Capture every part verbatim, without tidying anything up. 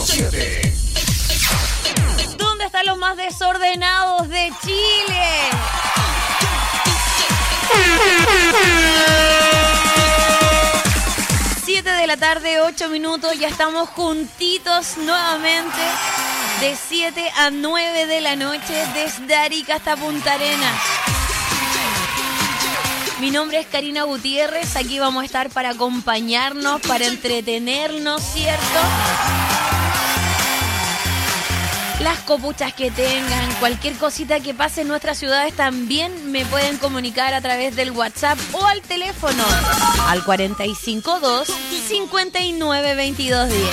siete. ¿Dónde están los más desordenados de Chile? siete de la tarde, ocho minutos, ya estamos juntitos nuevamente de siete a nueve de la noche desde Arica hasta Punta Arenas. Mi nombre es Karina Gutiérrez, aquí vamos a estar para acompañarnos, para entretenernos, ¿cierto? Las copuchas que tengan, cualquier cosita que pase en nuestras ciudades también me pueden comunicar a través del WhatsApp o al teléfono al cuarenta y cinco dos, cincuenta y nueve, veintidós diez.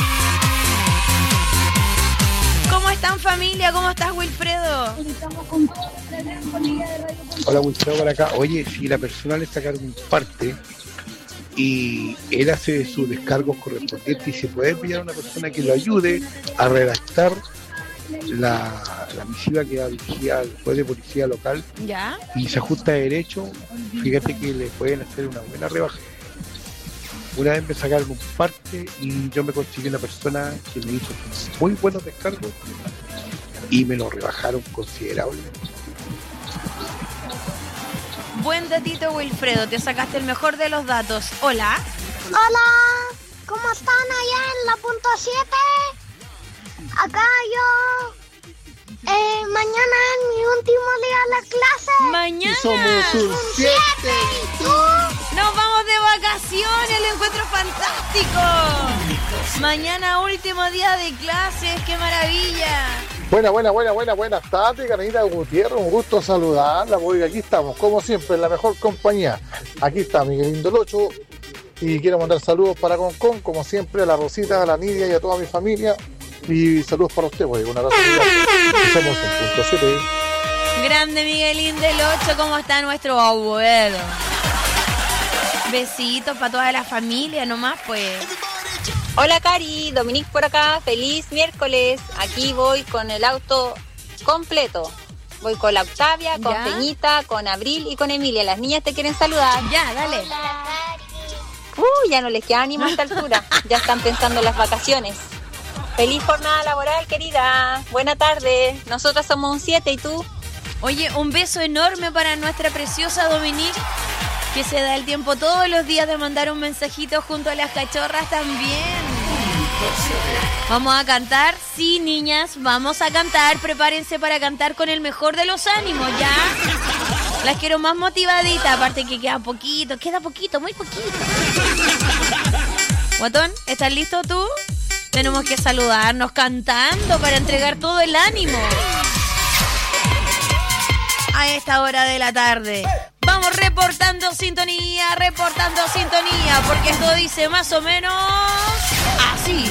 ¿Cómo están, familia? ¿Cómo estás, Wilfredo? Hola, Wilfredo, por acá. Oye, si la persona le sacaron un parte y él hace sus descargos correspondientes y se puede pillar a una persona que lo ayude a redactar la, la misiva que va dirigida al juez de policía local, ¿ya? Y se ajusta de derecho, fíjate que le pueden hacer una buena rebaja. Una vez me sacaron un parte y yo me conseguí una persona que me hizo muy buenos descargos y me lo rebajaron considerablemente. Buen datito, Wilfredo, te sacaste el mejor de los datos. Hola. Hola, ¿cómo están allá en la punto siete? Acá yo, eh, mañana es mi último día de la clase. Mañana. Y somos un siete. ¿Y tú? Nos vamos de vacaciones, lo encuentro fantástico. Mañana último día de clases, qué maravilla. Buena, buena, buena, buena, buenas tardes, Carolina Gutiérrez, un gusto saludarla, porque aquí estamos, como siempre, en la mejor compañía. Aquí está Miguelín Locho y quiero mandar saludos para Concón, como siempre, a la Rosita, a la Nidia y a toda mi familia. Y saludos para usted, porque un abrazo y somos un punto siete. Grande Miguelín del ocho, ¿cómo está nuestro abuelo? Besitos para toda la familia nomás, pues. Hola Cari, Dominique por acá, feliz miércoles. Aquí voy con el auto completo. Voy con la Octavia, con ¿ya? Peñita, con Abril y con Emilia. Las niñas te quieren saludar. Ya, dale. Uh, ya no les queda ánimo a esta altura. Ya están pensando en las vacaciones. Feliz jornada laboral, querida. Buena tarde. Nosotras somos un siete, ¿y tú? Oye, un beso enorme para nuestra preciosa Dominique, que se da el tiempo todos los días de mandar un mensajito junto a las cachorras también. ¿Vamos a cantar? Sí, niñas, vamos a cantar. Prepárense para cantar con el mejor de los ánimos, ¿ya? Las quiero más motivaditas, aparte que queda poquito, queda poquito, muy poquito. Guatón, ¿estás listo tú? Tenemos que saludarnos cantando para entregar todo el ánimo a esta hora de la tarde. Vamos reportando sintonía, reportando sintonía, porque esto dice más o menos así.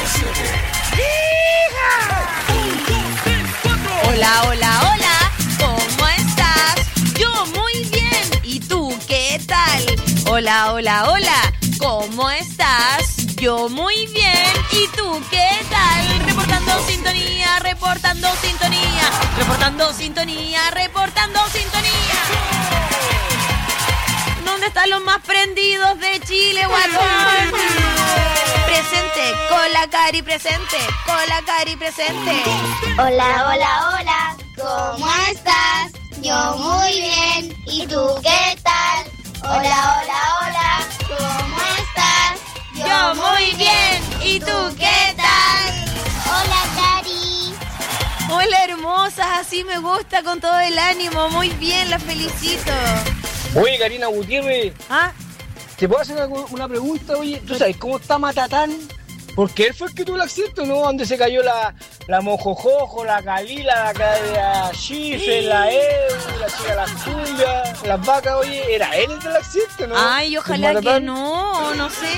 Hola, hola, hola, ¿cómo estás? Yo muy bien, ¿y tú qué tal? Hola, hola, hola, ¿cómo estás? Yo muy bien, ¿y tú qué tal? Reportando sintonía, reportando sintonía, reportando sintonía, reportando sintonía. ¿Dónde están los más prendidos de Chile, guatón? Presente, con la Cari presente, con la Cari presente. Hola, hola, hola, ¿cómo estás? Yo muy bien, ¿y tú qué tal? Hola, hola, hola, ¿cómo estás? Yo muy bien, ¿y tú qué tal? Hola, Cari. Hola, hermosas, así me gusta, con todo el ánimo, muy bien, las felicito. Oye, Karina Gutiérrez, ¿Ah? ¿te puedo hacer una, una pregunta? Oye, ¿tú sabes cómo está Matatán? Porque él fue el que tuvo el accidente, ¿no? Donde se cayó la, la Mojojojo, la Calila, la, la Chifre, la Evo, la chica la cumbia, las vacas, oye, ¿era él el del accidente, no? Ay, ojalá que no, no sé.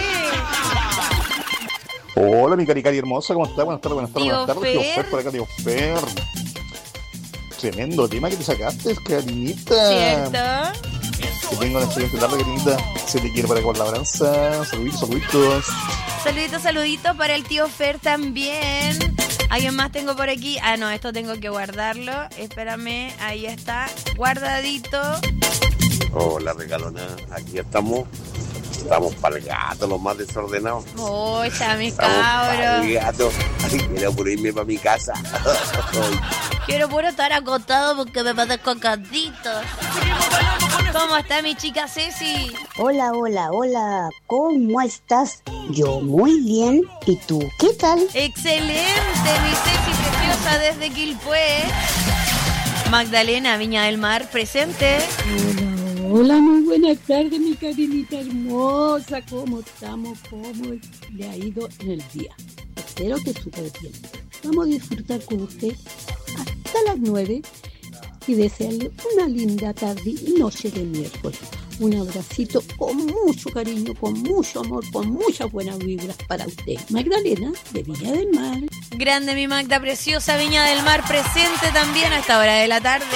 Hola, mi caricari hermosa, ¿cómo estás? Buenas tardes, buenas tardes, Tío buenas tardes. Tío Fer. Fer, por acá, tío Fer. Tremendo tema que te sacaste, Carinita. ¿Cierto? Que tengo una excelente tarde, Carinita. Se te quiere para con la labranza. Saluditos, saluditos. Saludito, saludito para el tío Fer también. ¿Alguien más tengo por aquí? Ah, no, esto tengo que guardarlo. Espérame, ahí está, guardadito. Hola, regalona, aquí estamos Estamos para el gato, los más desordenados. Ocha, mis Estamos para cabros. el gato. Así que quiero por irme para mi casa. Quiero puro estar acostado porque me padezco cantito. ¿Cómo está mi chica Ceci? Hola, hola, hola. ¿Cómo estás? Yo muy bien. ¿Y tú qué tal? Excelente, mi Ceci preciosa desde Quilpué. Magdalena Viña del Mar, presente. Hola, hola, muy buenas tardes, mi Karinita hermosa. ¿Cómo estamos? ¿Cómo le ha ido en el día? Espero que súper bien. Vamos a disfrutar con usted hasta las nueve y desearle una linda tarde y noche de miércoles. Un abracito con mucho cariño, con mucho amor, con muchas buenas vibras para usted. Magdalena, de Viña del Mar. Grande mi Magda preciosa, Viña del Mar, presente también a esta hora de la tarde.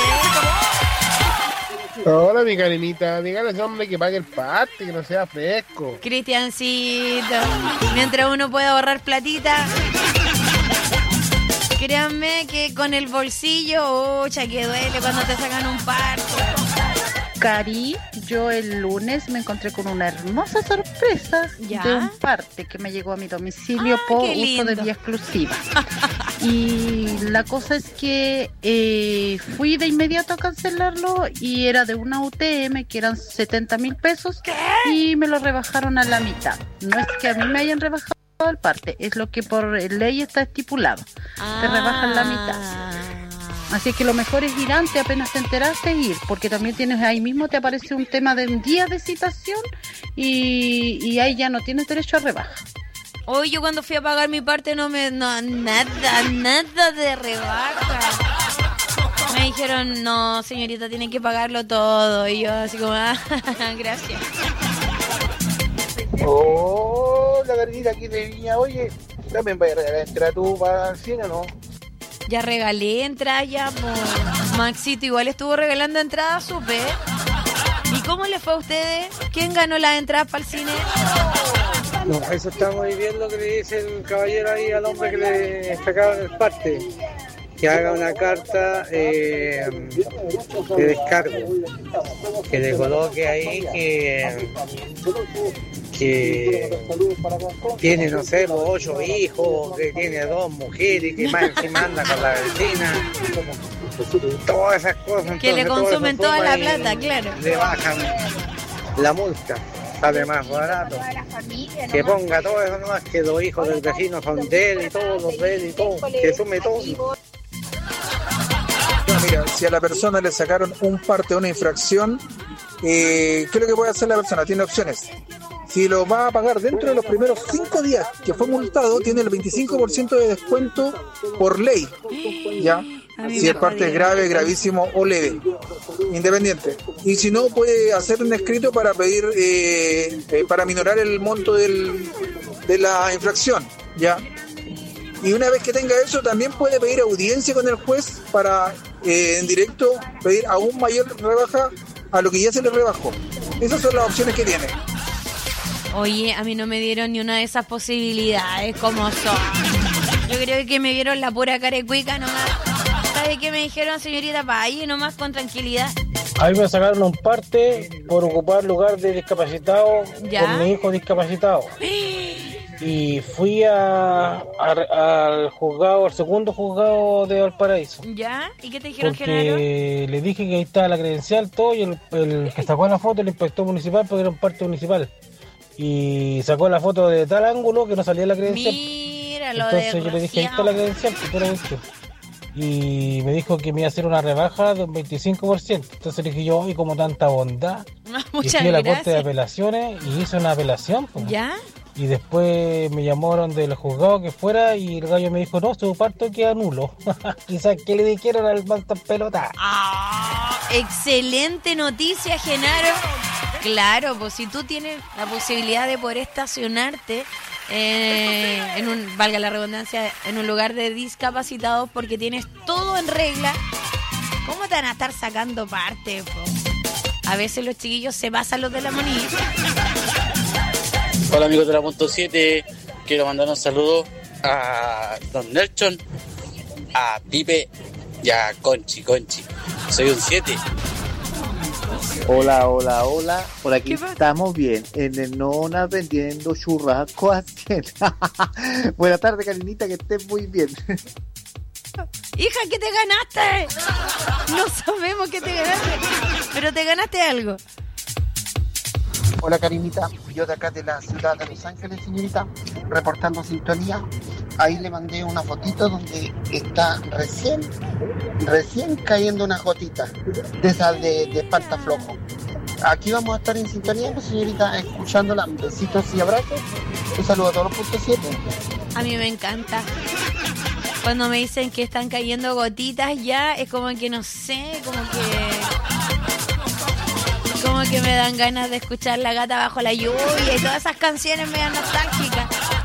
Hola, mi Karinita. Dígale a ese hombre que pague el parte, que no sea fresco. Cristiancito, mientras uno pueda ahorrar platita. Créanme que con el bolsillo, ucha, que duele cuando te sacan un parto. Cari, yo el lunes me encontré con una hermosa sorpresa ¿Ya? de un parte que me llegó a mi domicilio Ah, por qué uso lindo. de vía exclusiva. Y la cosa es que eh, fui de inmediato a cancelarlo y era de una U T M que eran setenta mil pesos. ¿Qué? Y me lo rebajaron a la mitad. No es que a mí me hayan rebajado el parte, es lo que por ley está estipulado. Ah. Te rebajan la mitad. Así que lo mejor es ir antes, apenas te enteraste, ir, porque también tienes ahí mismo, te aparece un tema de un día de citación y, y ahí ya no tienes derecho a rebaja. Hoy yo cuando fui a pagar mi parte no me... No, nada, nada de rebaja. Me dijeron, no, señorita, tiene que pagarlo todo. Y yo así como, ah, gracias. Hola, Karinita, aquí de Viña. Oye, también vaya a regalar entrada tú para el cine, ¿no? Ya regalé entrada ya, por Maxito igual estuvo regalando entradas, supe. ¿Y cómo les fue a ustedes? ¿Quién ganó las entradas para el cine? No, eso estamos viendo que le dice el caballero ahí al hombre que le sacaron el parte. Que haga una carta eh, de descargo. Que le coloque ahí que, que tiene, no sé, ocho hijos, que tiene dos mujeres, que más encima anda con la vecina. Todas esas cosas. Que le entonces, consumen todo toda eso la suma plata, y claro. Le bajan la multa. Sale más barato. Que ponga todo eso nomás, que los hijos del vecino son de él y todos los de él y todo. Que sume todo. No, mira, si a la persona le sacaron un parte de una infracción, eh, ¿qué es lo que puede hacer la persona? Tiene opciones. Si lo va a pagar dentro de los primeros cinco días que fue multado, tiene el veinticinco por ciento de descuento por ley. ¿Ya? Si el parte es grave, gravísimo o leve. Independiente. Y si no, puede hacer un escrito para pedir, eh, eh, para minorar el monto del, de la infracción. ¿Ya? Y una vez que tenga eso, también puede pedir audiencia con el juez para eh, en directo pedir aún mayor rebaja a lo que ya se le rebajó. Esas son las opciones que tiene. Oye, a mí no me dieron ni una de esas posibilidades como son. Yo creo que me vieron la pura carecuica nomás. ¿Sabe qué me dijeron, señorita? Vaya nomás con tranquilidad. A mí me sacaron un parte por ocupar lugar de discapacitado ¿Ya? con mi hijo discapacitado. Y fui a, a- al juzgado, al segundo juzgado de Valparaíso. ¿Ya? ¿Y qué te dijeron, Genaro? Porque le dije que ahí estaba la credencial, todo, y el, el que sacó la foto, el inspector municipal, porque era un parte municipal. Y sacó la foto de tal ángulo que no salía la credencial. Mira lo Entonces yo le dije, ahí está la credencial, que tú la viste. Y me dijo que me iba a hacer una rebaja de un veinticinco por ciento. Entonces le dije yo, y como tanta bondad, y Muchas fui a la Corte de gracias. Apelaciones y hice una apelación. Pues. ¿Ya? Y después me llamaron del juzgado que fuera y el gallo me dijo, no, su parto queda nulo. Quizás que le dijeron al manto pelota. Ah, excelente noticia, Genaro. Claro, pues si tú tienes la posibilidad de poder estacionarte eh, en un, valga la redundancia, en un lugar de discapacitados porque tienes todo en regla, ¿cómo te van a estar sacando parte, po? A veces los chiquillos se pasan los de la monita. Hola amigos de la punto siete, quiero mandar un saludo a Don Nelson, a Pipe y a Conchi, Conchi. Soy un siete. Hola, hola, hola. Por aquí ¿Qué pasa? estamos bien. En el Nona vendiendo churrasco a cien. Buenas tardes, Karinita, que estés muy bien. Hija, ¿qué te ganaste? No sabemos qué te ganaste, pero te ganaste algo. Hola Karinita, yo de acá de la ciudad de Los Ángeles, señorita, reportando sintonía. Ahí le mandé una fotito donde está recién, recién cayendo una gotita de esas de, de espanta flojo. Aquí vamos a estar en sintonía, pues, señorita, escuchándola. Besitos y abrazos. Un saludo a todos los puntos siete. A mí me encanta. Cuando me dicen que están cayendo gotitas ya, es como que no sé, como que... Como que me dan ganas de escuchar La Gata Bajo la Lluvia y todas esas canciones medio nostálgicas.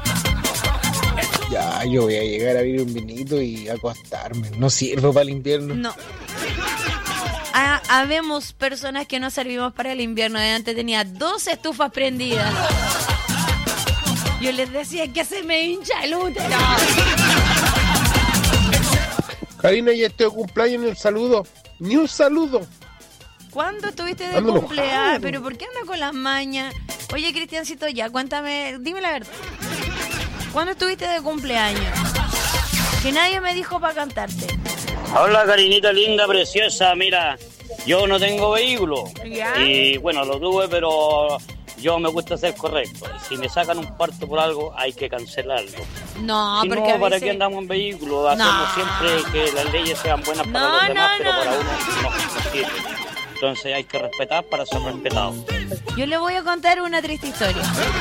Ya, yo voy a llegar a abrir un vinito y acostarme. No sirvo para el invierno. No. Ah, habemos personas que no servimos para el invierno. De antes tenía dos estufas prendidas. Yo les decía que se me hincha el útero. Karina, y este cumpleaños ni un saludo. Ni un saludo. ¿Cuándo estuviste de Ando cumpleaños? enojado. ¿Pero por qué anda con las mañas? Oye, Cristiancito, ya, cuéntame, dime la verdad. ¿Cuándo estuviste de cumpleaños? Que nadie me dijo para cantarte. Hola, Karinita linda, preciosa. Mira, yo no tengo vehículo. ¿Ya? Y bueno, lo tuve, pero yo me gusta ser correcto. Si me sacan un parte por algo, hay que cancelarlo. No, Si porque no, a ¿para veces... qué andamos en vehículo? Hacemos No. siempre que las leyes sean buenas para No, los demás, no, pero no, para no. uno no, no sirve. Entonces hay que respetar para ser respetado. Yo le voy a contar una triste historia.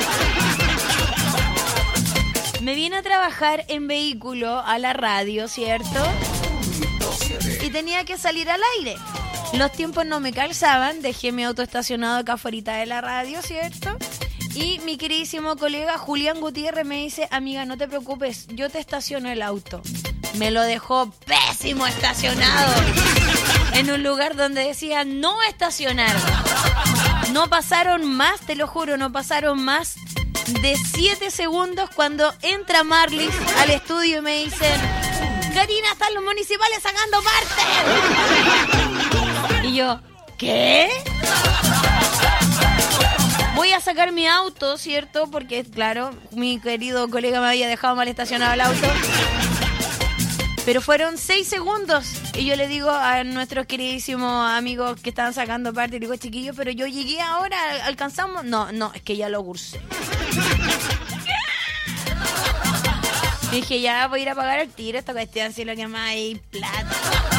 Me vine a trabajar en vehículo a la radio, ¿cierto? Y tenía que salir al aire. Los tiempos no me calzaban, dejé mi auto estacionado acá afuera de la radio, ¿cierto? Y mi queridísimo colega Julián Gutiérrez me dice, amiga, no te preocupes, yo te estaciono el auto. Me lo dejó pésimo estacionado en un lugar donde decía no estacionar. No pasaron más, te lo juro, no pasaron más de siete segundos cuando entra Marlis al estudio y me dicen, Karina, están los municipales sacando parte. Y yo, ¿qué? Voy a sacar mi auto, ¿cierto? Porque, claro, mi querido colega me había dejado mal estacionado el auto. Pero fueron seis segundos. Y yo le digo a nuestros queridísimos amigos que estaban sacando parte, le digo, chiquillos, pero yo llegué ahora, ¿alcanzamos? No, no, es que ya lo cursé. Y dije, ya voy a ir a pagar el tiro esta cuestión, si lo que más hay plata.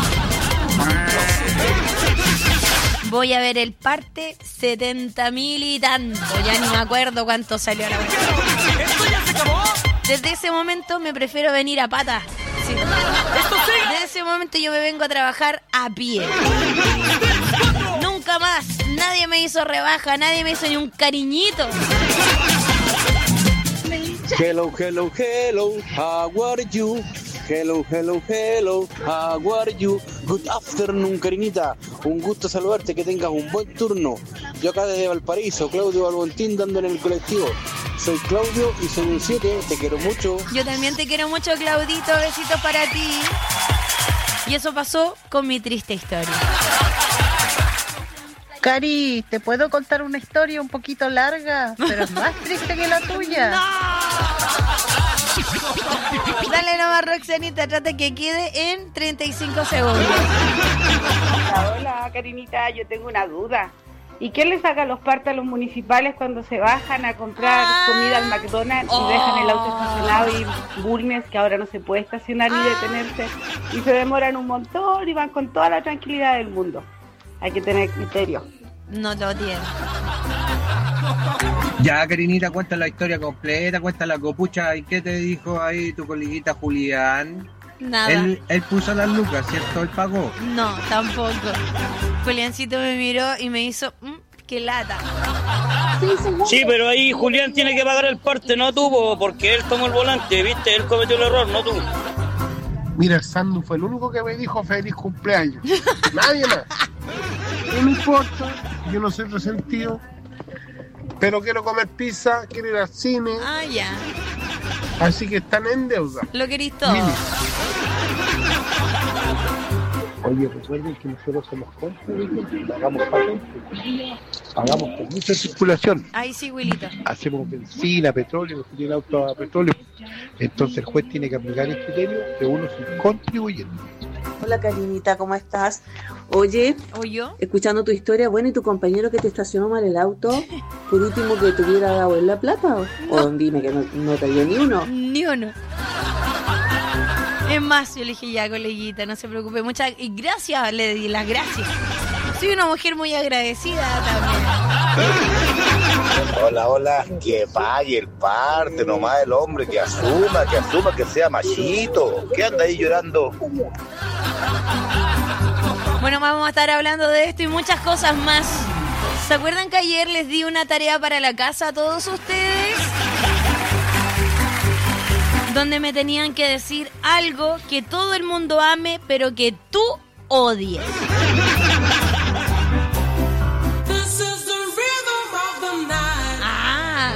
Voy a ver el parte setenta mil y tanto. Ya ni me acuerdo cuánto salió la cuestión. Desde ese momento me prefiero venir a pata. Sí. Desde ese momento yo me vengo a trabajar a pie. Nunca más. Nadie me hizo rebaja, nadie me hizo ni un cariñito. Hello, hello, hello, how are you? Hello, hello, hello, how are you? Good afternoon, Karinita. Un gusto saludarte, que tengas un buen turno. Yo acá desde Valparaíso, Claudio Balbontín, dando en el colectivo. Soy Claudio y soy un siete, te quiero mucho. Yo también te quiero mucho, Claudito, besitos para ti. Y eso pasó con mi triste historia. Cari, ¿te puedo contar una historia un poquito larga, pero es más triste que la tuya? Dale nomás, Roxanita, trata que quede en treinta y cinco segundos. Hola, hola, Karinita, yo tengo una duda. ¿Y qué le saca los partes a los municipales cuando se bajan a comprar comida al McDonald's y dejan el auto estacionado y Bulnes, que ahora no se puede estacionar ni detenerse, y se demoran un montón y van con toda la tranquilidad del mundo? Hay que tener criterio. No lo tiene. Ya, Karinita, cuenta la historia completa, cuenta la copucha. ¿Y qué te dijo ahí tu coleguita Julián? Nada. Él, él puso las lucas, ¿cierto? Él pagó. No, tampoco. Juliancito me miró y me hizo, mmm, qué lata. Sí, pero ahí Julián tiene que pagar el parte, no tú, po, porque él tomó el volante, ¿viste? Él cometió el error, no tú. Mira, el Sandu fue el único que me dijo feliz cumpleaños. Nadie más. No me importa, yo no soy resentido. Pero quiero comer pizza, quiero ir al cine. Ah, ya. Así que están en deuda. Lo querís todo. Mini. Oye, recuerden que nosotros somos contribuyentes, pagamos patentes, pagamos permiso de circulación. Ahí sí, Wilito. Hacemos benzina, petróleo, los que tienen auto a petróleo. Entonces el juez tiene que aplicar el criterio de uno es un contribuyente. Hola Karinita, ¿cómo estás? Oye, ¿Oyo? escuchando tu historia, bueno, ¿y tu compañero que te estacionó mal el auto? Por último, que te hubiera dado en la plata, o, o dime que no, no te dio ni uno. Ni uno. Es más, yo le dije ya, coleguita, no se preocupe. Muchas y gracias, le di las gracias. Soy una mujer muy agradecida también. Hola, hola, que pague el parte nomás el hombre, que asuma, que asuma que sea machito. ¿Qué anda ahí llorando? Bueno, vamos a estar hablando de esto y muchas cosas más. ¿Se acuerdan que ayer les di una tarea para la casa a todos ustedes? Donde me tenían que decir algo que todo el mundo ame, pero que tú odies. Ah.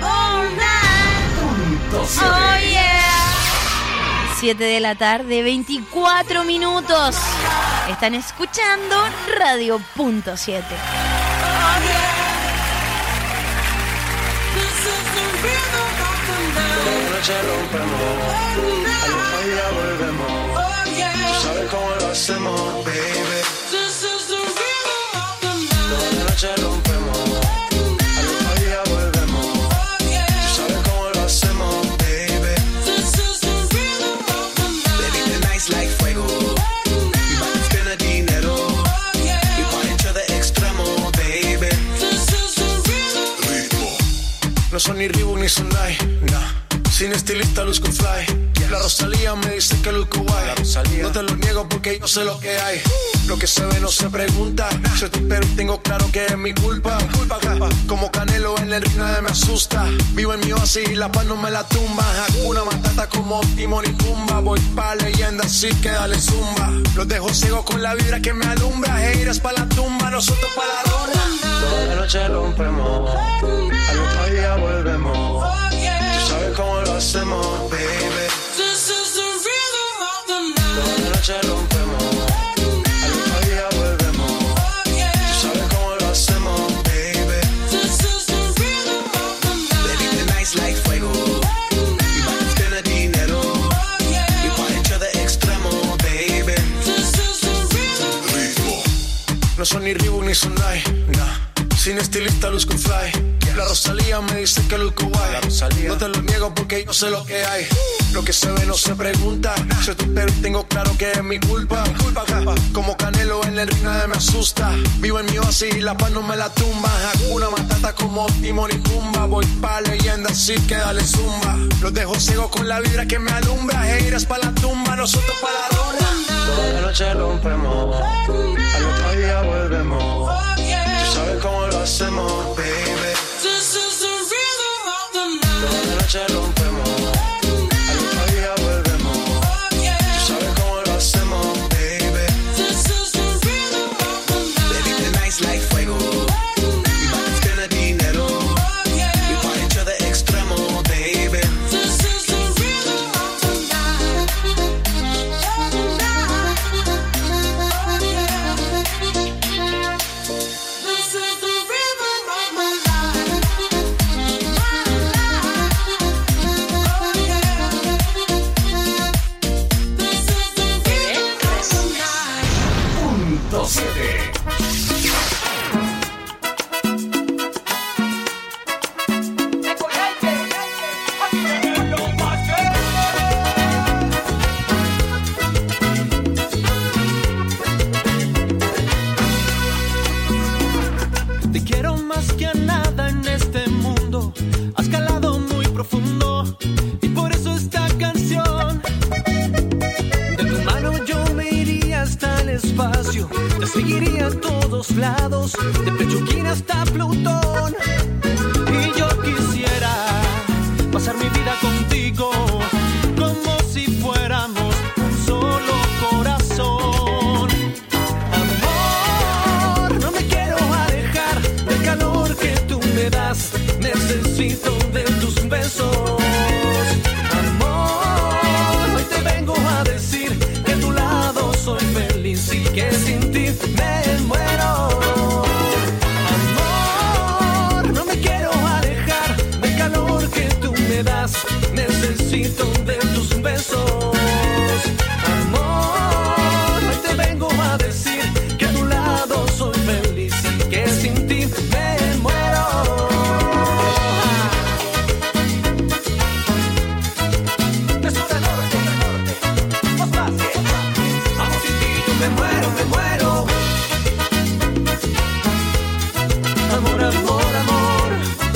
Oh yeah. siete de la tarde, veinticuatro minutos. Están escuchando Radio Punto siete. Noche rompemos, al otro día volvemos. Tú sabes cómo lo hacemos, baby. Toda la noche rompemos, al otro día volvemos. Tú sabes cómo lo hacemos, baby. Baby, the night's like fuego. We bout to spend the dinero. We party to the extremo, baby. Ritmo. No son ni Reebok ni Sunday, nah. Sin estilista luzco fly. Yes. La Rosalía me dice que luzco guay. No te lo niego porque yo sé lo que hay. Lo que se ve no se pregunta. Yo te espero y tengo claro que es mi culpa. culpa, culpa. Como Canelo en el ring nadie me asusta. Vivo en mi oasis y la paz no me la tumba. Hakuna Matata como Timón y Pumba. Voy pa' leyenda así que dale zumba. Los dejo ciegos con la vibra que me alumbra. Heiras pa' la tumba, nosotros pa' la ronda. Toda la noche rompemos, al otro día volvemos. Tú sabes cómo lo hacemos, baby. Toda la noche rompemos, al otro día volvemos. Tú sabes cómo lo hacemos, baby. Baby, the night's like fuego. We bout to spend the dinero. We party to the extremo, baby. Ritmo. No son ni Reebok ni Sunday, nah. Sin estilista luzco fly. La Rosalía me dice que luzco guay. No te lo niego porque yo sé lo que hay. Lo que se ve no se pregunta. Yo te espero y tengo claro que es mi culpa. culpa, culpa. Como Canelo en el ring nadie me asusta. Vivo en mi oasis y la paz no me la tumba. Hakuna Matata como Timón y Pumba. Voy pa' leyenda así que dale zumba. Los dejo ciegos con la vibra que me alumbra. Heiras pa' la tumba, nosotros pa' la ronda. Toda la noche rompemos, al otro día volvemos. Tú sabes cómo lo hacemos, baby. Toda la noche rompemos, al otro día volvemos. Tú sabes cómo lo hacemos, baby. Baby, the night's like fuego. We bout to spend the dinero. We party to the extremo, baby. Te quiero más que a nada en este mundo. Has calado muy profundo y por eso esta canción. De tu mano yo me iría hasta el espacio. Te seguiría a todos lados, de Pechuquín hasta Plutón. Y yo quisiera pasar mi vida contigo, como si fuéramos un solo corazón. Amor, no me quiero alejar del calor que tú me das. Necesito de tus besos. Amor, hoy te vengo a decir que a tu lado soy feliz. necesito de tus besos. Amor, hoy te vengo a decir que a tu lado soy feliz y que sin ti me muero. Amor, sin ti yo me muero, me muero. Amor, amor, amor.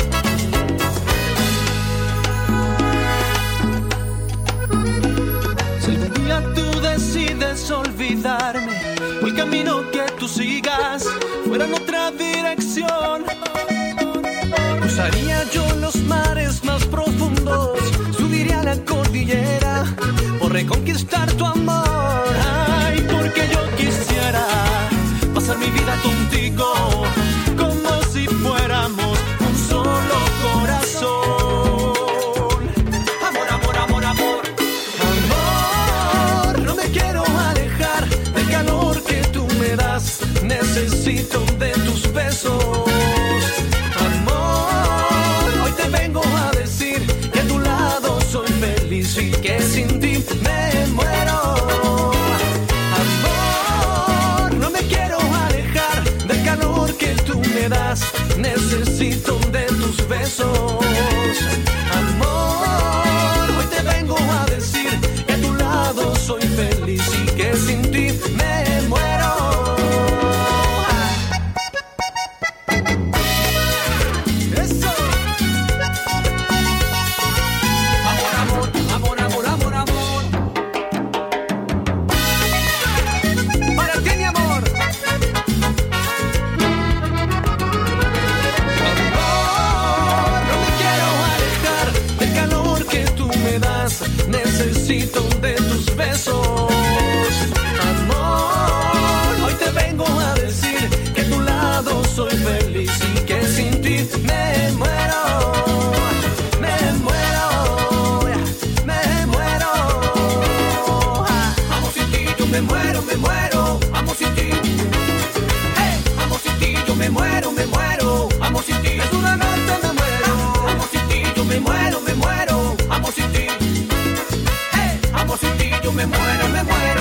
Si un día tú decides olvidarme, o el camino que tú sigas fuera en otra dirección, cruzaría yo los mares más profundos, subiría la cordillera por reconquistar tu amor. Ay, porque yo quisiera pasar mi vida contigo como si fuéramos un solo corazón. Amor, amor, amor, amor. Amor, no me quiero alejar del calor que tú me das. Necesito de tus besos. Amor, hoy te vengo a decir que a tu lado soy feliz y que sin ti me muero. Amor, no me quiero alejar del calor que tú me das. Necesito de tus besos. Amor, hoy te vengo a decir que a tu lado soy feliz y que sin ti me muero. Eso. Amor, amor, amor, amor, amor, amor. Para ti, mi amor. Necesito de tus besos. Amor, hoy te vengo a decir que a tu lado soy feliz y que sin ti me muero. Me muero, me muero. Amo sin ti, yo me muero, me muero. Amo sin ti. Hey, amo sin ti, yo me muero, me muero. Amo sin ti, es una noche me muero. Amo sin ti, yo me muero, me muero. Amo sin ti. Amo sin ti, yo me muero, me muero.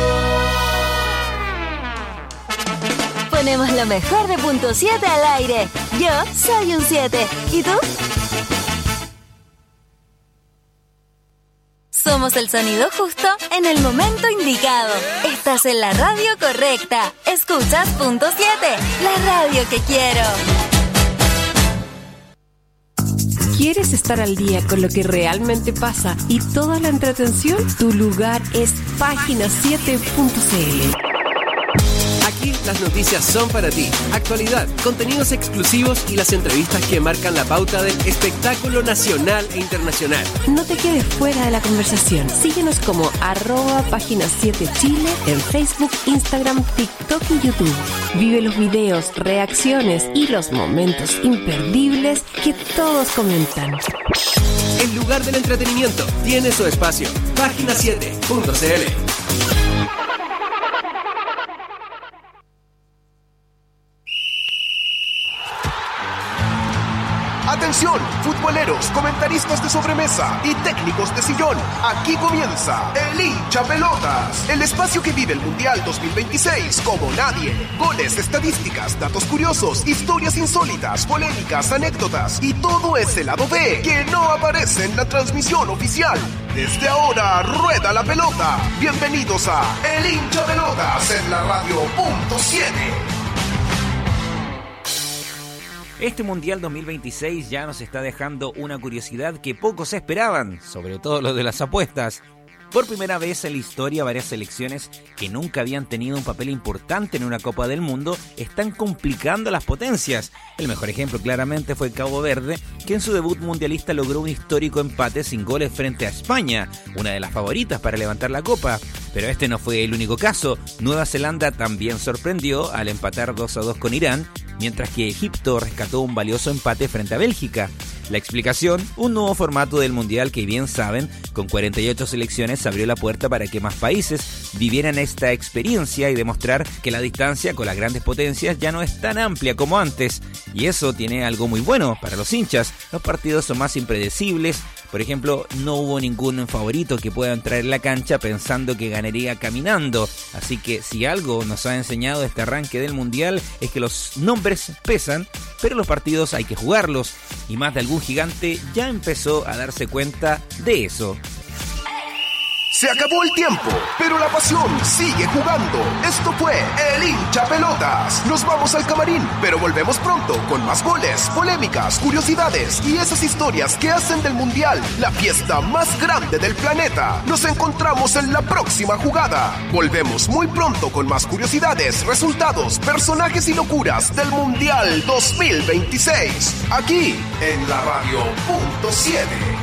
Ponemos lo mejor de punto siete al aire. Yo soy un siete. ¿Y tú? Somos el sonido justo en el momento indicado. Estás en la radio correcta. Escuchas punto siete, la radio que quiero. ¿Quieres estar al día con lo que realmente pasa y toda la entretención? Tu lugar es página siete punto c l. Aquí las noticias son para ti. Actualidad, contenidos exclusivos y las entrevistas que marcan la pauta del espectáculo nacional e internacional. No te quedes fuera de la conversación. Síguenos como arroba página siete Chile en Facebook, Instagram, TikTok y YouTube. Vive los videos, reacciones y los momentos imperdibles que todos comentan. El lugar del entretenimiento tiene su espacio. página siete punto c l. Atención, futboleros, comentaristas de sobremesa y técnicos de sillón. Aquí comienza El Hincha Pelotas, el espacio que vive el Mundial dos mil veintiséis como nadie. Goles, estadísticas, datos curiosos, historias insólitas, polémicas, anécdotas y todo ese lado B que no aparece en la transmisión oficial. Desde ahora, rueda la pelota. Bienvenidos a El Hincha Pelotas en la radio punto siete. Este Mundial dos mil veintiséis ya nos está dejando una curiosidad que pocos esperaban, sobre todo los de las apuestas. Por primera vez en la historia, varias selecciones que nunca habían tenido un papel importante en una Copa del Mundo están complicando las potencias. El mejor ejemplo claramente fue Cabo Verde, que en su debut mundialista logró un histórico empate sin goles frente a España, una de las favoritas para levantar la Copa. Pero este no fue el único caso. Nueva Zelanda también sorprendió al empatar dos a dos con Irán, mientras que Egipto rescató un valioso empate frente a Bélgica. La explicación, un nuevo formato del Mundial que, bien saben, con cuarenta y ocho selecciones abrió la puerta para que más países vivieran esta experiencia y demostrar que la distancia con las grandes potencias ya no es tan amplia como antes. Y eso tiene algo muy bueno para los hinchas. Los partidos son más impredecibles, Por ejemplo, no hubo ningún favorito que pueda entrar en la cancha pensando que ganaría caminando. Así que si algo nos ha enseñado este arranque del Mundial es que los nombres pesan, pero los partidos hay que jugarlos. Y más de algún gigante ya empezó a darse cuenta de eso. Se acabó el tiempo, pero la pasión sigue jugando. Esto fue El Hincha Pelotas. Nos vamos al camarín, pero volvemos pronto con más goles, polémicas, curiosidades y esas historias que hacen del Mundial la fiesta más grande del planeta. Nos encontramos en la próxima jugada. Volvemos muy pronto con más curiosidades, resultados, personajes y locuras del Mundial dos mil veintiséis. Aquí en la Radio punto siete.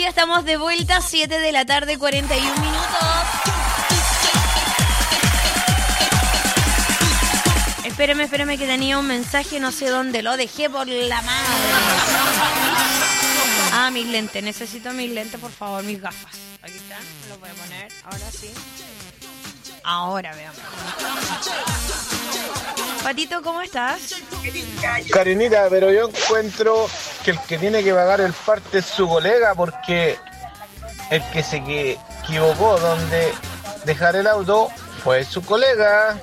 ya estamos de vuelta, siete de la tarde, cuarenta y un minutos. Espérame, espérame que tenía un mensaje, no sé dónde lo dejé por la madre. Ah, mis lentes, necesito mis lentes, por favor, mis gafas. Aquí están, me los voy a poner, ahora sí. Ahora veamos. Patito, ¿cómo estás? Karinita, pero yo encuentro que el que tiene que pagar el parte es su colega, porque el que se que equivocó donde dejar el auto fue su colega.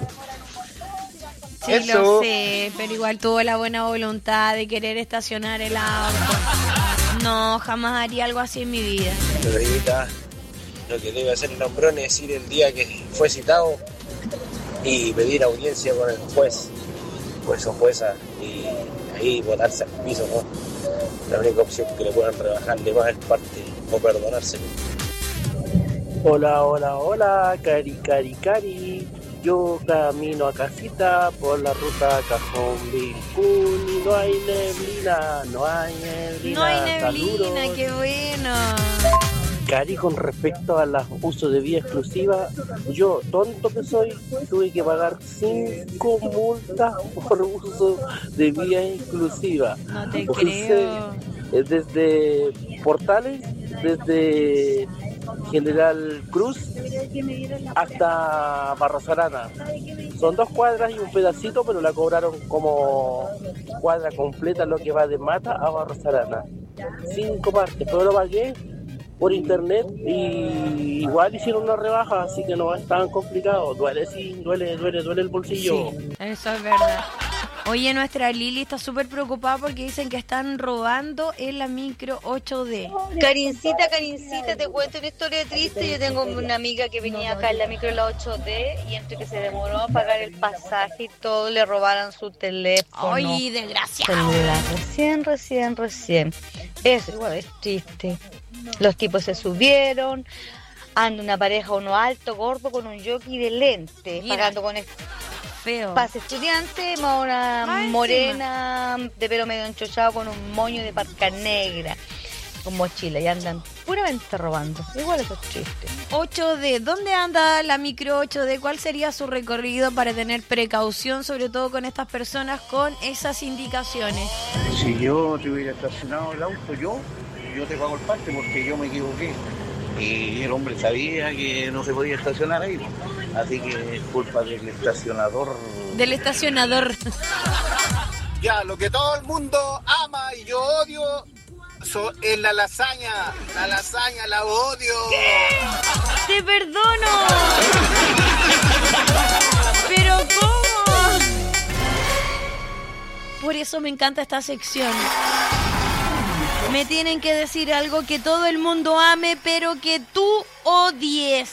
Sí, Eso. lo sé, pero igual tuvo la buena voluntad de querer estacionar el auto. No, jamás haría algo así en mi vida. Karinita, lo que debe hacer el hombrón es ir el día que fue citado y pedir audiencia con el juez, juez o jueza, y ahí botarse al piso, ¿no? La única opción que le puedan rebajarle más el parte o perdonárselo. Hola, hola, hola, cari, cari, cari. Yo camino a casita por la ruta Cajón Vilcún y no hay neblina, no hay neblina. No hay neblina, Saludos. qué bueno. Cari, con respecto a los usos de vía exclusiva, yo, tonto que soy, tuve que pagar cinco multas por uso de vía exclusiva. No te Usé, creo. eh, Desde Portales, desde General Cruz hasta Barros Arana. Son dos cuadras y un pedacito, pero la cobraron como cuadra completa lo que va de Mata a Barros Arana. Cinco partes, pero lo pagué por internet y igual hicieron una rebaja, así que no es tan complicado. Duele, sí, duele, duele, duele el bolsillo. Sí, eso es verdad. Oye, nuestra Lili está súper preocupada porque dicen que están robando en la micro ocho D. Karincita, Karincita, te cuento una historia triste. Yo tengo una amiga que venía acá en la micro la ocho D y entre que se demoró a pagar el pasaje y todo, le robaron su teléfono. ¡Ay, desgraciado! Celular. Recién, recién, recién. Eso igual es triste. Los tipos se subieron, anda una pareja, uno alto, gordo, con un jockey de lente, Mira, pagando con el feo. pase estudiante, más una Más morena de pelo medio enchochado con un moño de parca negra, con mochila, y andan puramente robando. Igual eso es triste. ocho D, ¿dónde anda la micro ocho D? ¿Cuál sería su recorrido para tener precaución, sobre todo con estas personas con esas indicaciones? Si yo te hubiera estacionado el auto, yo, yo te pago el parte porque yo me equivoqué. Y el hombre sabía que no se podía estacionar ahí. Así que es culpa del estacionador. Del estacionador. Ya, lo que todo el mundo ama y yo odio so, es la lasaña. La lasaña la odio. ¿Qué? ¡Te perdono! ¿Pero cómo? Por eso me encanta esta sección. Me tienen que decir algo que todo el mundo ame, pero que tú odies.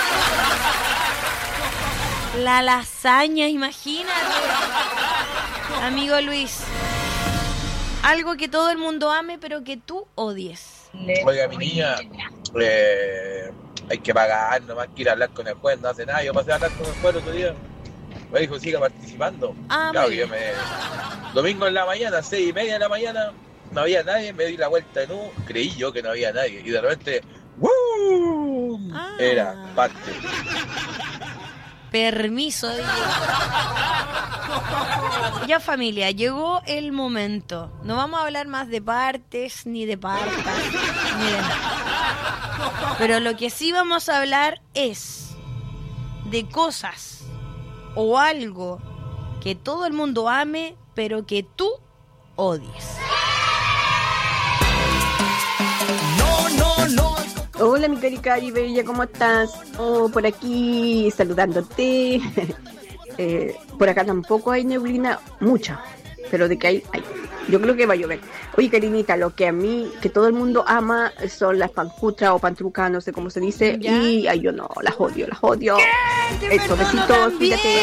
La lasaña, imagínate. Amigo Luis, algo que todo el mundo ame, pero que tú odies. Oiga, mi niña, eh, hay que pagar, nomás que ir a hablar con el juez, no hace nada. Yo pasé a hablar con el juez el otro día. Me dijo, siga participando. Ah, claro, muy que yo me... Domingo en la mañana, seis y media de la mañana, no había nadie, me di la vuelta en U, creí yo que no había nadie. Y de repente, ¡woo! Ah. Era parte. Permiso, digo. Ya, familia, llegó el momento. No vamos a hablar más de partes, ni de partas, ni de nada. Pero lo que sí vamos a hablar es de cosas o algo que todo el mundo ame, pero que tú odies. No, no, no. Hola, mi cari cari bella, ¿cómo estás? Oh, por aquí saludándote. eh, por acá tampoco hay neblina, mucha, pero de que hay, hay. Yo creo que va a llover. Oye, Karinita, lo que a mí, que todo el mundo ama son las pancutras o pantrucas, no sé cómo se dice. ¿Ya? Y ay, yo no, las odio, las odio. Eso, besitos, cuídate.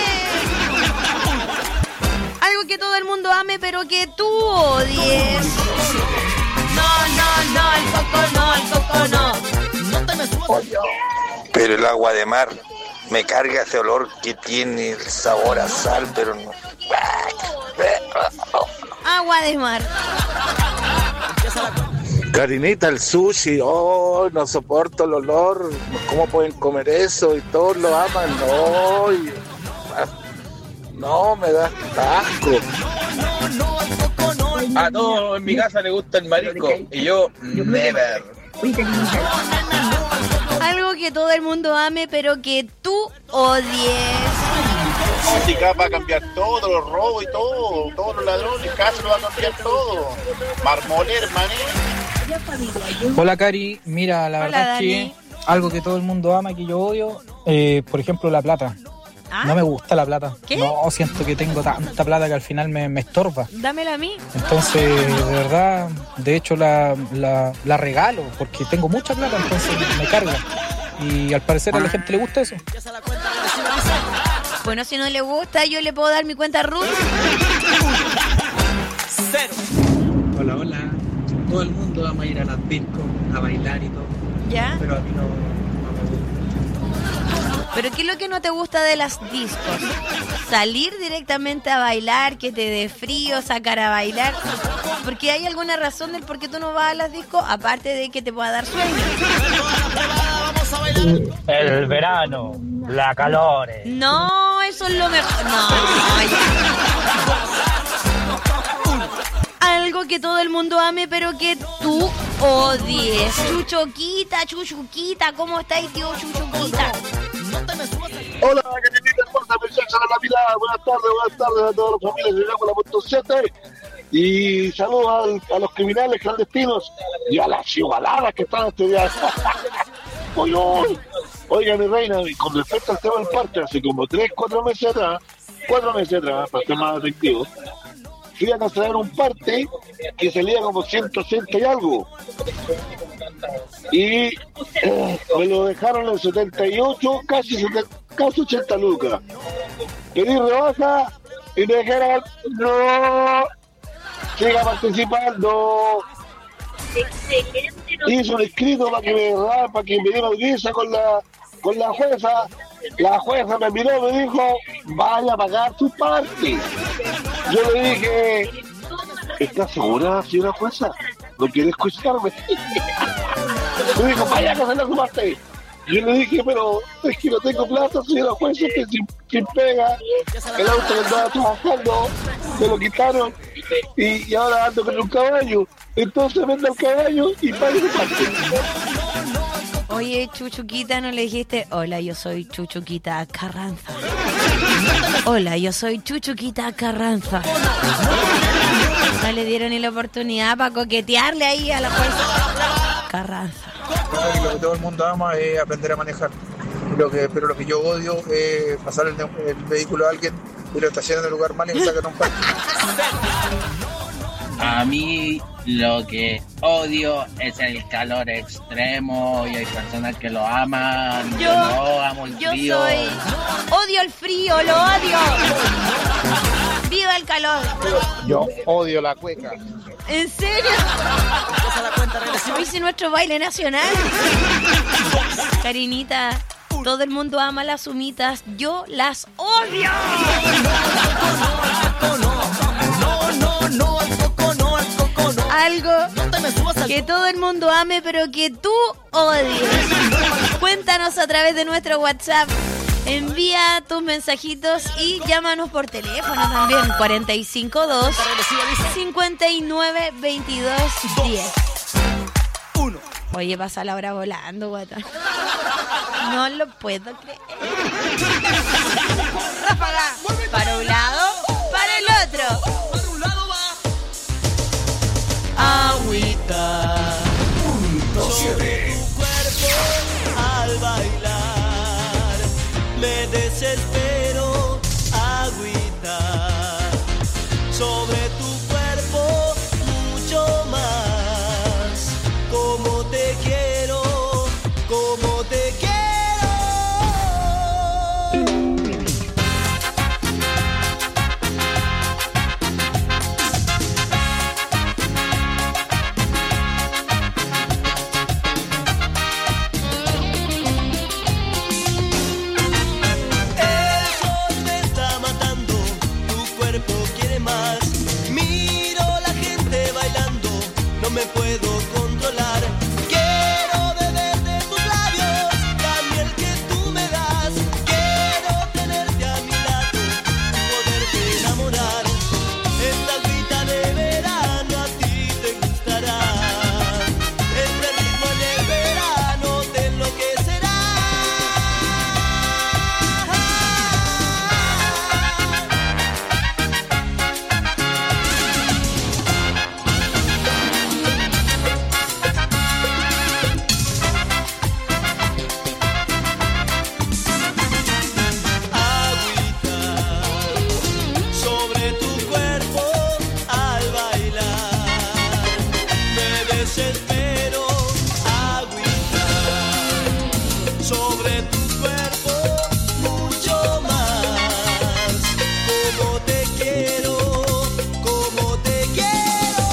Algo que todo el mundo ame, pero que tú odies. No, no, no, el coco no, el coco no. No te me Oye, pero el agua de mar me carga ese olor que tiene el sabor a sal, pero no. Agua de mar. Karinita, el sushi, oh, no soporto el olor, ¿cómo pueden comer eso? Y todos lo aman, no, y- no, me da asco. A todos en mi casa le gusta el marisco y yo, never. Algo que todo el mundo ame, pero que tú odies. Música va a cambiar todo, los robos y todo, todos los ladrones, casi lo va a cambiar todo. Marmoler, mané. Hola Cari, mira, la Hola, verdad Dani. es que algo que todo el mundo ama y que yo odio, eh, por ejemplo la plata. ¿Ah? No me gusta la plata. ¿Qué? No, siento que tengo tanta plata que al final me, me estorba. Dámela a mí. Entonces, de verdad, de hecho la, la, la regalo porque tengo mucha plata, entonces me carga. Y al parecer a la gente le gusta eso. Bueno, si no le gusta, yo le puedo dar mi cuenta Ruth. Hola, hola. Todo el mundo ama ir a las discos, a bailar y todo. ¿Ya? Pero a mí no. ¿Pero qué es lo que no te gusta de las discos? Salir directamente a bailar, que te dé frío, sacar a bailar. Porque hay alguna razón del por qué tú no vas a las discos, aparte de que te pueda dar sueño. El verano, la calor. No, eso es lo mejor. No, ya. Algo que todo el mundo ame, pero que tú odies. Chuchoquita, chuchuquita, ¿cómo estáis, tío Chuchuquita? Hola, Carinita, hermosa, muchacha de la vida. Buenas tardes, buenas tardes a todas las familias de Llamo la Punto siete. Y saludos al- a los criminales clandestinos y a las ciudadanas que están estudiando. Oye, oye, oiga, mi reina, y con respecto al tema del parque, hace como tres, cuatro meses atrás, cuatro meses atrás, para ser más efectivo, fui a cancelar un parte que salía como ciento ochenta y algo. Y eh, me lo dejaron en setenta y ocho, casi, setenta, casi ochenta lucas. Pedí rebaja y me dijeron, no, siga participando. Hice un escrito para que me para que me diera audiencia con la con la jueza. La jueza me miró y me dijo, vaya a pagar su parte. Yo le dije, ¿estás segura, señora jueza? ¿No quiere escucharme? Me dijo, vaya a hacer su parte. Yo le dije, pero es que no tengo plata, señora jueza, que sin, sin pega, el auto que andaba trabajando, me lo quitaron y, y ahora ando con un caballo. Entonces venda el caballo y pague su parte. Oye, Chuchuquita, ¿no le dijiste? Hola, yo soy Chuchuquita Carranza. Hola, yo soy Chuchuquita Carranza. No le dieron ni la oportunidad para coquetearle ahí a la jueza. Carranza. Y lo que todo el mundo ama es aprender a manejar. Lo que, pero lo que yo odio es pasar el, el vehículo a alguien y lo estacionan en el lugar mal y me sacan un parque. A mí lo que odio es el calor extremo y hay personas que lo aman. Yo, no amo el yo frío. soy... Odio el frío, lo odio. ¡Viva el calor! Yo odio la cueca. ¿En serio? Hoy si nuestro baile nacional. Carinita, todo el mundo ama las humitas. Yo las odio. Algo que todo el mundo ame, pero que tú odies. Cuéntanos a través de nuestro WhatsApp. Envía tus mensajitos y llámanos por teléfono también. cuarenta y cinco dos, cincuenta y nueve, veintidós, diez. Oye, pasa la hora volando, guata. No lo puedo creer. Ráfaga. Para un lado, para el otro. Agüita. Punto siete. Al bailar me desespero, agüita, sobre tu cuerpo mucho más, como te quiero, como te quiero. sobre tu cuerpo, mucho más. Como te quiero, como te quiero.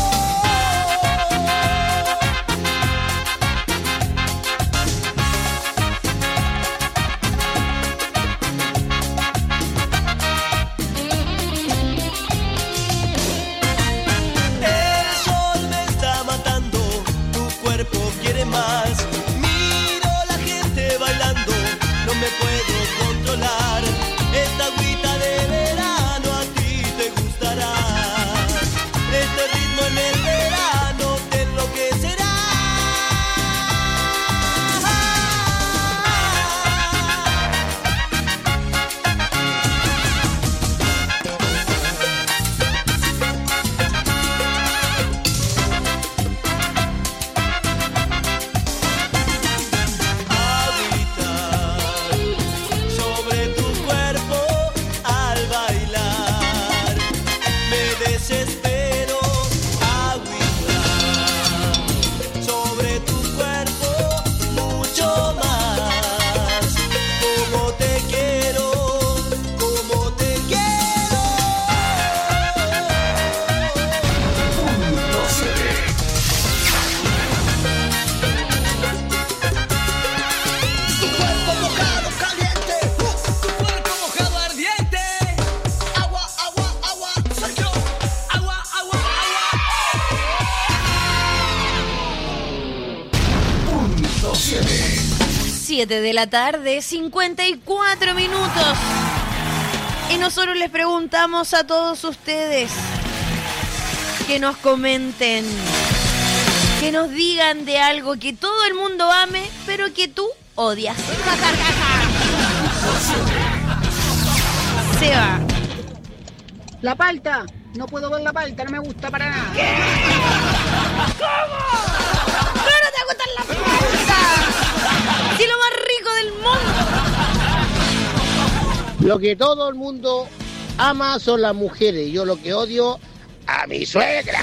El sol me está matando, tu cuerpo quiere más. Miro la gente bailando, no me puedo controlar. Esta agüita de verano a ti te gustará. Este ritmo en el verano te enloquecerá. Sobre tu cuerpo al bailar, me desespero. Agüita sobre tu cuerpo, mucho más. Como te quiero, como te quiero. No se ve. Tu cuerpo mojado, caliente. Uh, tu cuerpo mojado, ardiente. Agua, agua, agua, soy yo. Agua, agua, agua. Punto siete. siete de la tarde, cincuenta y cuatro minutos. Y nosotros les preguntamos a todos ustedes que nos comenten, que nos digan de algo que todo el mundo ame, pero que tú odias. Se va. La palta. No puedo ver la palta, no me gusta para nada. ¿Cómo? ¿Cómo no te va a gustar la palta? Si lo más rico del mundo. Lo que todo el mundo ama son las mujeres. Yo lo que odio a mi suegra.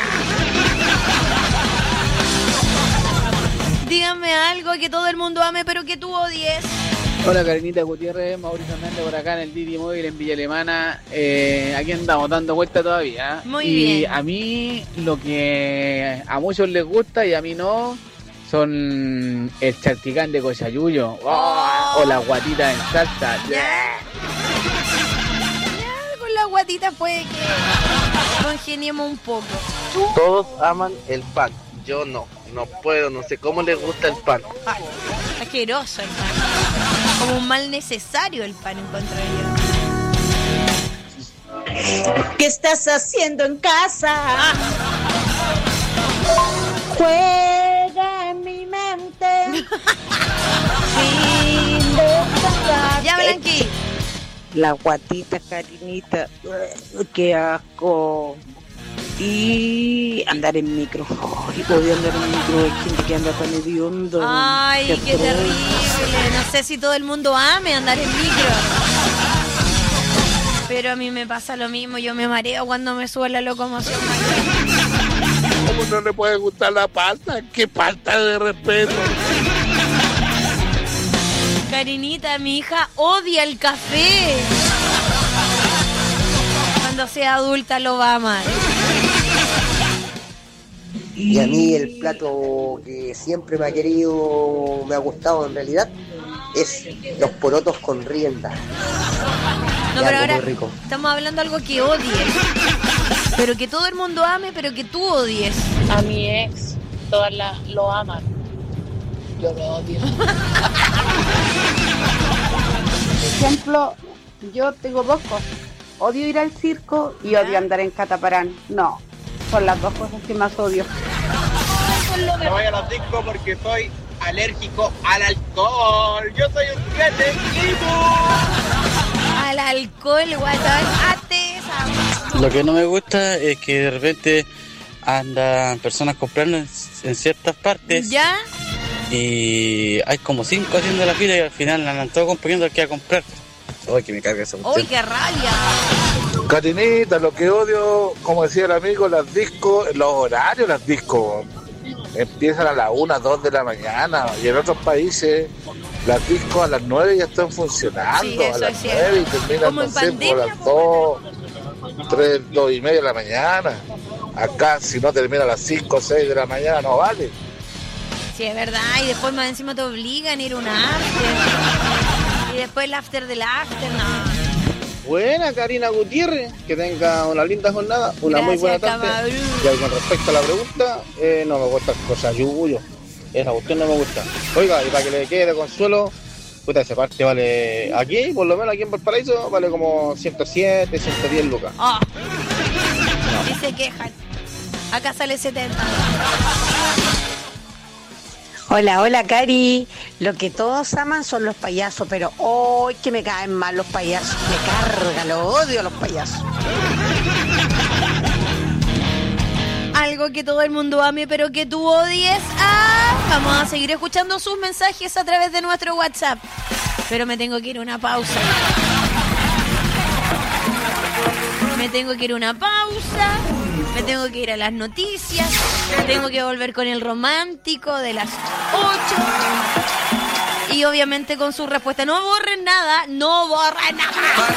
Díganme algo que todo el mundo ame, pero que tú odies. Hola Karinita Gutiérrez, Mauricio Hernández por acá en el Didi Móvil en Villa Alemana. Eh, aquí andamos dando vuelta todavía. Muy y bien. a mí lo que a muchos les gusta y a mí no son el charquicán de Cochayuyo. Oh, o las guatitas en salsa. Ya, con la guatita puede que congeniemos un poco. Todos aman el pan, yo no, no puedo, no sé cómo les gusta el pan. Ay, asqueroso el pan. Como un mal necesario el pan, encontraría. ¿Qué estás haciendo en casa? Juega en mi mente. Fin de semana. Ya, Blanqui. La guatita, Karinita. Qué asco. Y andar en micro. Ay, odio andar en micro. Hay gente que anda tan hediondo. Ay, qué, qué terrible. No sé si todo el mundo ame andar en micro. Pero a mí me pasa lo mismo. Yo me mareo cuando me subo a la locomoción. ¿Cómo no le puede gustar la palta? ¡Qué falta de respeto! Karinita, mi hija odia el café. Cuando sea adulta lo va a amar. Y a mí el plato que siempre me ha querido, me ha gustado en realidad, es los porotos con rienda. No, Es pero algo ahora muy rico. estamos hablando de algo que odies. Pero que todo el mundo ame, pero que tú odies. A mi ex, todas la, lo aman. Yo lo odio. Por ejemplo, yo tengo dos cosas. Odio ir al circo y odio andar en cataparán. No, son las dos cosas que más odio. No voy a los discos porque soy alérgico al alcohol. Yo soy un siete y Al alcohol, guatón, atesa. Lo que no me gusta es que de repente andan personas comprando en, en ciertas partes. ¿Ya? Y hay como cinco haciendo la fila y al final andan todos componiendo al que a comprar. Ay, que me carga esa ¡Uy, cuestión. qué rabia! Catinita, lo que odio, como decía el amigo, las discos, los horarios, las discos empiezan a las una, dos de la mañana y en otros países las discos a las nueve ya están funcionando, Sí, eso a las es cierto. nueve y terminan, Como no en sé, pandemia, por las dos, tres, dos y media de la mañana. Acá, si no termina a las cinco o seis de la mañana, no vale. Sí, es verdad, y después más encima te obligan a ir a un after. Y después el after del after, no. Buena, Karina Gutiérrez, que tenga una linda jornada, una Gracias, muy buena tarde. cabrón. Y con respecto a la pregunta, eh, no me gusta cosas yuyo. Esa cuestión no me gusta. Oiga, y para que le quede de consuelo, puta, ese parte vale, aquí, por lo menos aquí en Valparaíso, vale como ciento siete, ciento diez lucas. Oh. Y se quejan. Acá sale setenta. Hola, hola, Cari. Lo que todos aman son los payasos, pero hoy que me caen mal los payasos. Me carga, lo odio a los payasos. Algo que todo el mundo ame, pero que tú odies. Ah, vamos a seguir escuchando sus mensajes a través de nuestro WhatsApp. Pero me tengo que ir a una pausa. Me tengo que ir a una pausa. Me tengo que ir a las noticias. Tengo que volver con el romántico de las ocho. Y obviamente con su respuesta. No borren nada. No borren nada.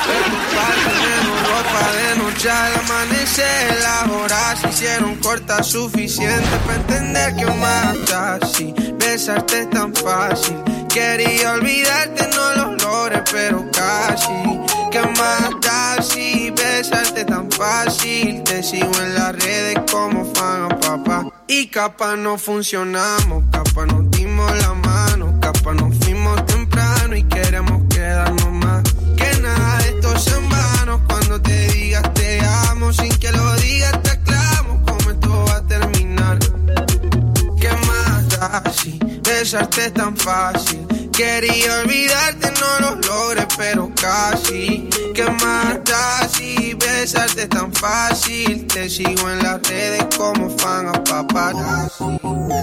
Ropa de noche al amanecer, las horas se hicieron cortas suficiente para entender que mata si besarte es tan fácil. Quería olvidarte, no lo logré, pero casi. Que mata si besarte tan fácil. Te sigo en las redes como fan a papá. Y capaz no funcionamos, capaz nos dimos la mano, capaz nos fuimos temprano y queremos quedarnos más. Que nada de esto es en vano. Cuando te digas te amo, sin que lo digas te aclamo cómo esto va a terminar. ¿Qué más da si besarte es tan fácil? Quería olvidarte, no lo logré, pero casi. ¿Qué más da si besarte es tan fácil? Te sigo en las redes como fan a paparazzi.